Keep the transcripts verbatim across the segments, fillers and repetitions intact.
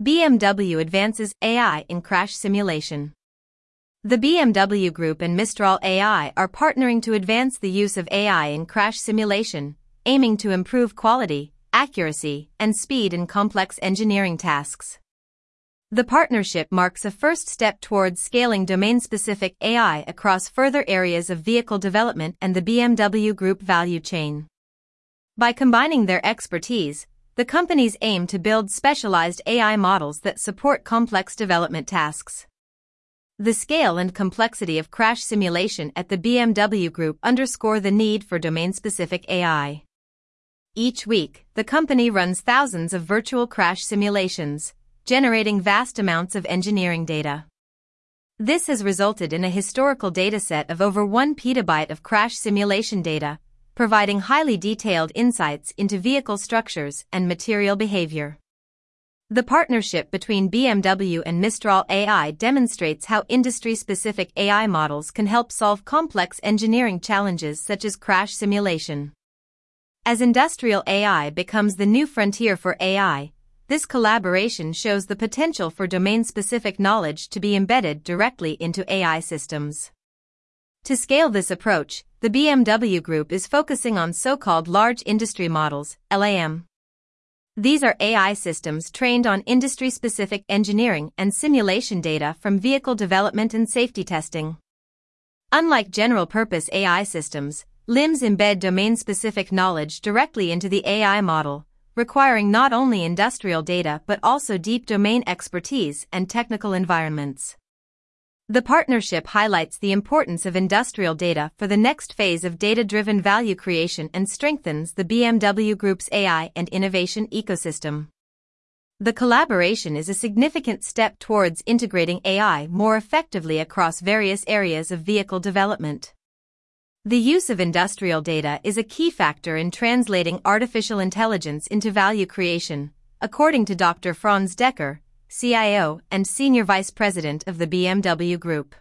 B M W advances A I in crash simulation. The B M W Group and Mistral A I are partnering to advance the use of A I in crash simulation, aiming to improve quality, accuracy, and speed in complex engineering tasks. The partnership marks a first step towards scaling domain-specific A I across further areas of vehicle development and the B M W Group value chain. By combining their expertise, the companies aim to build specialized A I models that support complex development tasks. The scale and complexity of crash simulation at the B M W Group underscore the need for domain-specific A I. Each week, the company runs thousands of virtual crash simulations, generating vast amounts of engineering data. This has resulted in a historical dataset of over one petabyte of crash simulation data, providing highly detailed insights into vehicle structures and material behavior. The partnership between B M W and Mistral A I demonstrates how industry-specific A I models can help solve complex engineering challenges such as crash simulation. As industrial A I becomes the new frontier for A I, this collaboration shows the potential for domain-specific knowledge to be embedded directly into A I systems. To scale this approach, the B M W Group is focusing on so-called large industry models, L A M. These are A I systems trained on industry-specific engineering and simulation data from vehicle development and safety testing. Unlike general-purpose A I systems, L I Ms embed domain-specific knowledge directly into the A I model, requiring not only industrial data but also deep domain expertise and technical environments. The partnership highlights the importance of industrial data for the next phase of data-driven value creation and strengthens the B M W Group's A I and innovation ecosystem. The collaboration is a significant step towards integrating A I more effectively across various areas of vehicle development. The use of industrial data is a key factor in translating artificial intelligence into value creation, according to Doctor Franz Decker, C I O and Senior Vice President of the B M W Group.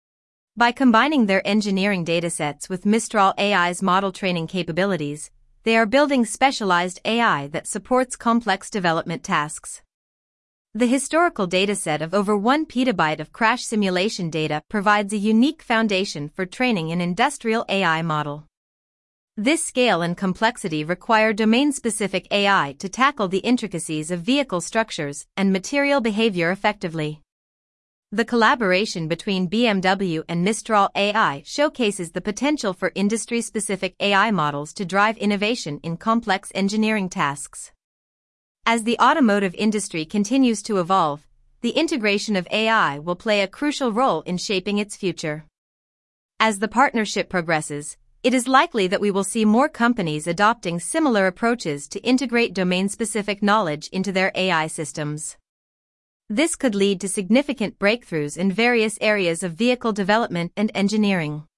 By combining their engineering datasets with Mistral A I's model training capabilities, they are building specialized A I that supports complex development tasks. The historical dataset of over one petabyte of crash simulation data provides a unique foundation for training an industrial A I model. This scale and complexity require domain-specific A I to tackle the intricacies of vehicle structures and material behavior effectively. The collaboration between B M W and Mistral A I showcases the potential for industry-specific A I models to drive innovation in complex engineering tasks. As the automotive industry continues to evolve, the integration of A I will play a crucial role in shaping its future. As the partnership progresses, it is likely that we will see more companies adopting similar approaches to integrate domain-specific knowledge into their A I systems. This could lead to significant breakthroughs in various areas of vehicle development and engineering.